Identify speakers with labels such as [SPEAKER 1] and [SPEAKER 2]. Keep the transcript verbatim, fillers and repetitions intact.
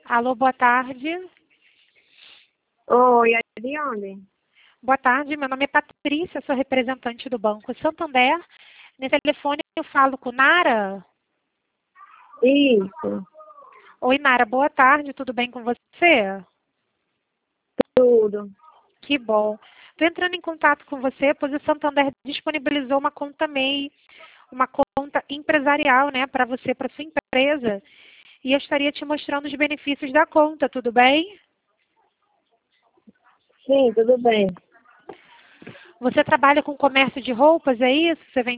[SPEAKER 1] Alô, boa tarde.
[SPEAKER 2] Oi, é de onde?
[SPEAKER 1] Boa tarde, meu nome é Patrícia, sou representante do Banco Santander. Nesse telefone eu falo com Nara.
[SPEAKER 2] Isso,
[SPEAKER 1] Oi, Nara, boa tarde, tudo bem com você?
[SPEAKER 2] tudo.
[SPEAKER 1] Que bom. Estou entrando em contato com você, pois o Santander disponibilizou uma conta M E I, uma conta empresarial, né, para você, para sua empresa. E eu estaria te mostrando os benefícios da conta, tudo bem?
[SPEAKER 2] Sim, tudo bem.
[SPEAKER 1] Você trabalha com comércio de roupas, é isso? Você vende